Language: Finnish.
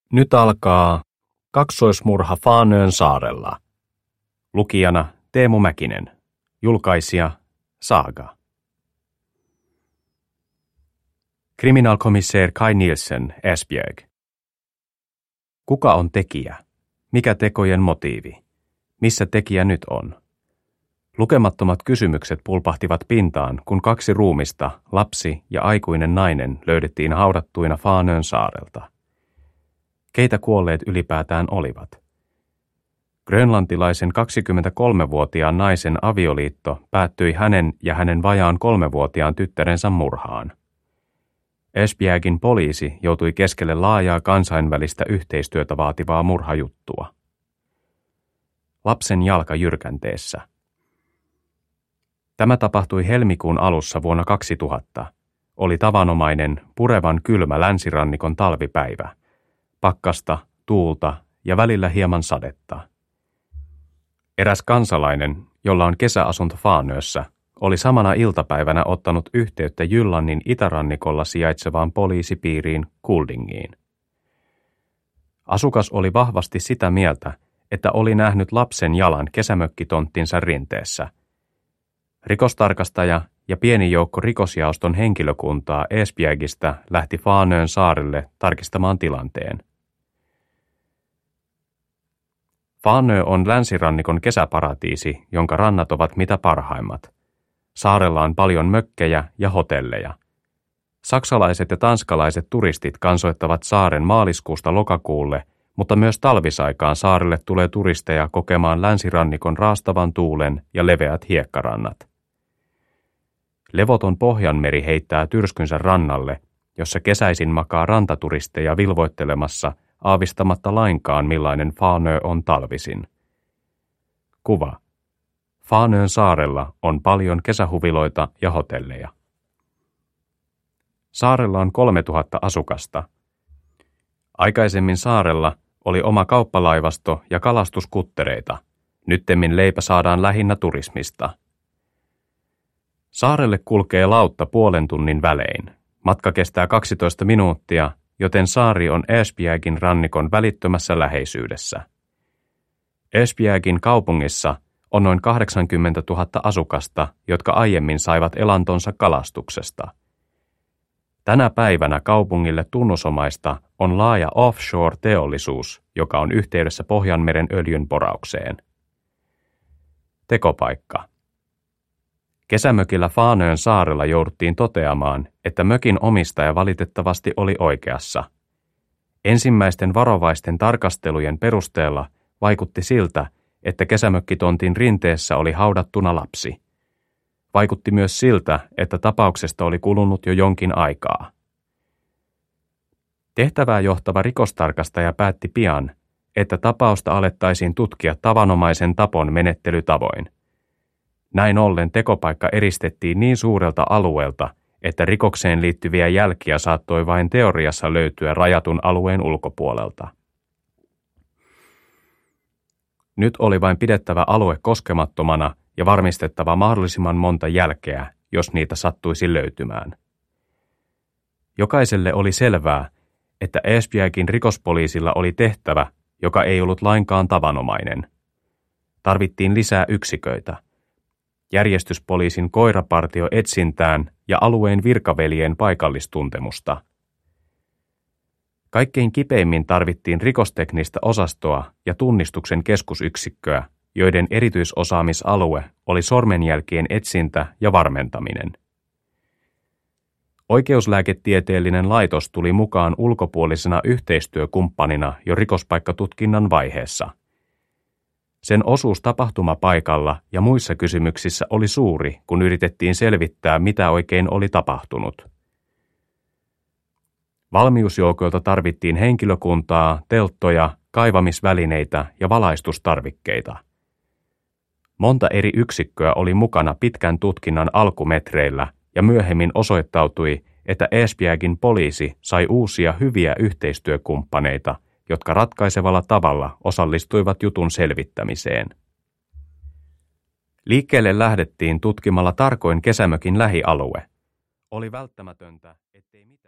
Nyt alkaa Kaksoismurha Faanön saarella. Lukijana Teemu Mäkinen. Julkaisija Saga. Kriminalkomissaari Kai Nielsen, Esbjerg. Kuka on tekijä? Mikä tekojen motiivi? Missä tekijä nyt on? Lukemattomat kysymykset pulpahtivat pintaan, kun kaksi ruumista, lapsi ja aikuinen nainen, löydettiin haudattuina Faanön saarelta. Keitä kuolleet ylipäätään olivat? Grönlantilaisen 23-vuotiaan naisen avioliitto päättyi hänen ja hänen vajaan 3-vuotiaan tyttärensä murhaan. Esbjergin poliisi joutui keskelle laajaa kansainvälistä yhteistyötä vaativaa murhajuttua. Lapsen jalka jyrkänteessä. Tämä tapahtui helmikuun alussa vuonna 2000. Oli tavanomainen, purevan kylmä länsirannikon talvipäivä. Pakkasta, tuulta ja välillä hieman sadetta. Eräs kansalainen, jolla on kesäasunto Faanössä, oli samana iltapäivänä ottanut yhteyttä Jyllannin itärannikolla sijaitsevaan poliisipiiriin Kuldingiin. Asukas oli vahvasti sitä mieltä, että oli nähnyt lapsen jalan kesämökkitonttinsa rinteessä. Rikostarkastaja ja pieni joukko rikosjaoston henkilökuntaa Esbjergistä lähti Faanön saarelle tarkistamaan tilanteen. Faanö on länsirannikon kesäparatiisi, jonka rannat ovat mitä parhaimmat. Saarella on paljon mökkejä ja hotelleja. Saksalaiset ja tanskalaiset turistit kansoittavat saaren maaliskuusta lokakuulle, mutta myös talvisaikaan saarelle tulee turisteja kokemaan länsirannikon raastavan tuulen ja leveät hiekkarannat. Levoton Pohjanmeri heittää tyrskynsä rannalle, jossa kesäisin makaa rantaturisteja vilvoittelemassa, aavistamatta lainkaan millainen Faanö on talvisin. Kuva. Faanön saarella on paljon kesähuviloita ja hotelleja. Saarella on 3000 asukasta. Aikaisemmin saarella oli oma kauppalaivasto ja kalastuskuttereita. Nyttemmin leipä saadaan lähinnä turismista. Saarelle kulkee lautta puolen tunnin välein. Matka kestää 12 minuuttia, joten saari on Esbjergin rannikon välittömässä läheisyydessä. Esbjergin kaupungissa on noin 80 000 asukasta, jotka aiemmin saivat elantonsa kalastuksesta. Tänä päivänä kaupungille tunnusomaista on laaja offshore-teollisuus, joka on yhteydessä Pohjanmeren öljynporaukseen. Tekopaikka. Kesämökillä Faanön saarella jouduttiin toteamaan, että mökin omistaja valitettavasti oli oikeassa. Ensimmäisten varovaisten tarkastelujen perusteella vaikutti siltä, että kesämökkitontin rinteessä oli haudattuna lapsi. Vaikutti myös siltä, että tapauksesta oli kulunut jo jonkin aikaa. Tehtävää johtava rikostarkastaja päätti pian, että tapausta alettaisiin tutkia tavanomaisen tapon menettelytavoin. Näin ollen tekopaikka eristettiin niin suurelta alueelta, että rikokseen liittyviä jälkiä saattoi vain teoriassa löytyä rajatun alueen ulkopuolelta. Nyt oli vain pidettävä alue koskemattomana ja varmistettava mahdollisimman monta jälkeä, jos niitä sattuisi löytymään. Jokaiselle oli selvää, että Esbjergin rikospoliisilla oli tehtävä, joka ei ollut lainkaan tavanomainen. Tarvittiin lisää yksiköitä. Järjestyspoliisin koirapartio etsintään ja alueen virkaveljien paikallistuntemusta. Kaikkein kipeimmin tarvittiin rikosteknistä osastoa ja tunnistuksen keskusyksikköä, joiden erityisosaamisalue oli sormenjälkien etsintä ja varmentaminen. Oikeuslääketieteellinen laitos tuli mukaan ulkopuolisena yhteistyökumppanina jo rikospaikkatutkinnan vaiheessa. Sen osuus tapahtumapaikalla ja muissa kysymyksissä oli suuri, kun yritettiin selvittää, mitä oikein oli tapahtunut. Valmiusjoukoilta tarvittiin henkilökuntaa, telttoja, kaivamisvälineitä ja valaistustarvikkeita. Monta eri yksikköä oli mukana pitkän tutkinnan alkumetreillä ja myöhemmin osoittautui, että Esbjergin poliisi sai uusia hyviä yhteistyökumppaneita, jotka ratkaisevalla tavalla osallistuivat jutun selvittämiseen. Liikkeelle lähdettiin tutkimalla tarkoin kesämökin lähialue. Oli välttämätöntä, ettei mitään